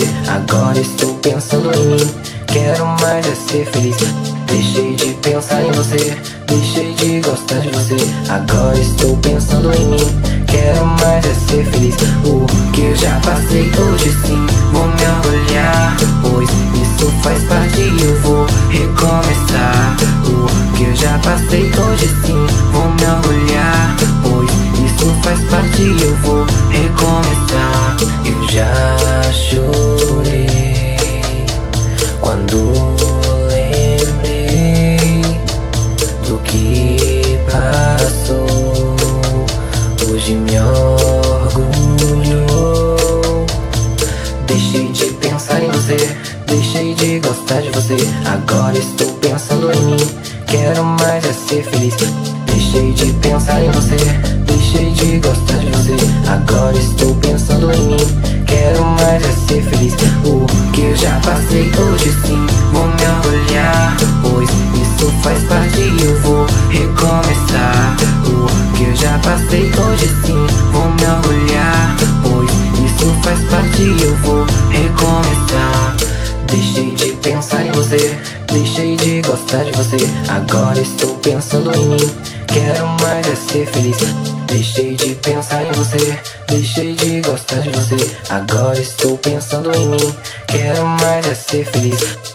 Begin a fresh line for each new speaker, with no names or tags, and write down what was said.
agora estou pensando em mim. Quero mais é ser feliz. Deixei de pensar em você, deixei de gostar de você, agora estou pensando em mim. Quero mais é ser feliz. O que eu já passei hoje sim, vou me orgulhar, pois isso faz parte e eu vou recomeçar. O que eu já passei hoje sim, vou me orgulhar, pois isso faz parte e eu vou recomeçar. Eu já chorei quando lembrei do que passou. Hoje me orgulho. Deixei de pensar em você, deixei de gostar de você, agora estou pensando em mim. Quero mais é ser feliz. Deixei de pensar em você, deixei de gostar de você, agora estou pensando em mim. Quero mais é ser feliz. O que eu já passei hoje sim, vou me orgulhar, pois isso faz parte e eu vou recomeçar. O que eu já passei hoje sim, vou me orgulhar, pois isso faz parte e eu vou recomeçar. Deixei de pensar em você, deixei de gostar de você, agora estou pensando em mim. Quero mais é ser feliz. Deixei de pensar em você, deixei de gostar de você, agora estou pensando em mim. Quero mais é ser feliz.